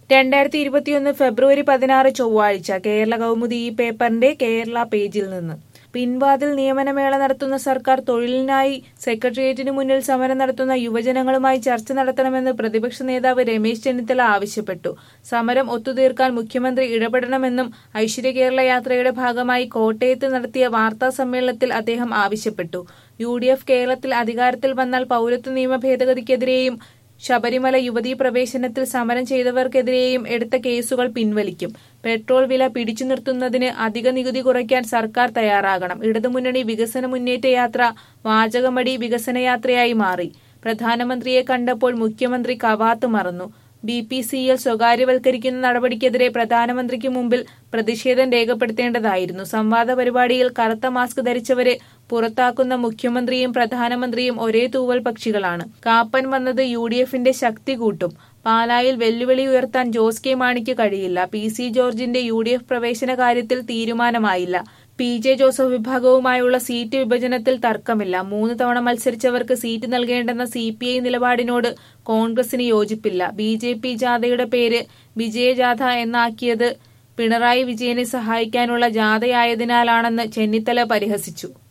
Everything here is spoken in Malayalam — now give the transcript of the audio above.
2021 ഫെബ്രുവരി 16 ചൊവ്വാഴ്ച കേരള കൗമുദി ഈ പേപ്പറിന്റെ കേരള പേജിൽ നിന്ന്. പിൻവാതിൽ നിയമനമേള നടത്തുന്ന സർക്കാർ തൊഴിലിനായി സെക്രട്ടേറിയറ്റിനു മുന്നിൽ സമരം നടത്തുന്ന യുവജനങ്ങളുമായി ചർച്ച നടത്തണമെന്ന് പ്രതിപക്ഷ നേതാവ് രമേശ് ചെന്നിത്തല ആവശ്യപ്പെട്ടു. സമരം ഒത്തുതീർക്കാൻ മുഖ്യമന്ത്രി ഇടപെടണമെന്നും ഐശ്വര്യ കേരള യാത്രയുടെ ഭാഗമായി കോട്ടയത്ത് നടത്തിയ വാർത്താ സമ്മേളനത്തിൽ അദ്ദേഹം ആവശ്യപ്പെട്ടു. UDF കേരളത്തിൽ അധികാരത്തിൽ വന്നാൽ പൗരത്വ നിയമ ഭേദഗതിക്കെതിരെയും ശബരിമല യുവതീ പ്രവേശനത്തിൽ സമരം ചെയ്തവർക്കെതിരെയും എടുത്ത കേസുകൾ പിൻവലിക്കും. പെട്രോൾ വില പിടിച്ചു നിർത്തുന്നതിന് അധിക നികുതി കുറയ്ക്കാൻ സർക്കാർ തയ്യാറാകണം. ഇടതുമുന്നണി വികസന മുന്നേറ്റ യാത്ര വാചകമടി വികസനയാത്രയായി മാറി. പ്രധാനമന്ത്രിയെ കണ്ടപ്പോൾ മുഖ്യമന്ത്രി കവാത്ത് മറന്നു. BPCL സ്വകാര്യവൽക്കരിക്കുന്ന നടപടിക്കെതിരെ പ്രധാനമന്ത്രിക്ക് മുമ്പിൽ പ്രതിഷേധം രേഖപ്പെടുത്തേണ്ടതായിരുന്നു. സംവാദ പരിപാടിയിൽ കറുത്ത മാസ്ക് ധരിച്ചവരെ പുറത്താക്കുന്ന മുഖ്യമന്ത്രിയും പ്രധാനമന്ത്രിയും ഒരേ തൂവൽ പക്ഷികളാണ്. കാപ്പൻ വന്നത് UDFന്റെ ശക്തി കൂട്ടും. പാലായിൽ വെല്ലുവിളി ഉയർത്താൻ ജോസ് കെ മാണിക്ക് കഴിയില്ല. PC ജോർജിന്റെ UDF പ്രവേശന കാര്യത്തിൽ തീരുമാനമായില്ല. PJ ജോസഫ് വിഭാഗവുമായുള്ള സീറ്റ് വിഭജനത്തിൽ തർക്കമില്ല. 3 തവണ മത്സരിച്ചവർക്ക് സീറ്റ് നൽകേണ്ടെന്ന CPI നിലപാടിനോട് കോൺഗ്രസിന് യോജിപ്പില്ല. BJP ജാഥയുടെ പേര് വിജയജാഥ എന്നാക്കിയത് പിണറായി വിജയനെ സഹായിക്കാനുള്ള ജാഥയായതിനാലാണെന്ന് ചെന്നിത്തല പരിഹസിച്ചു.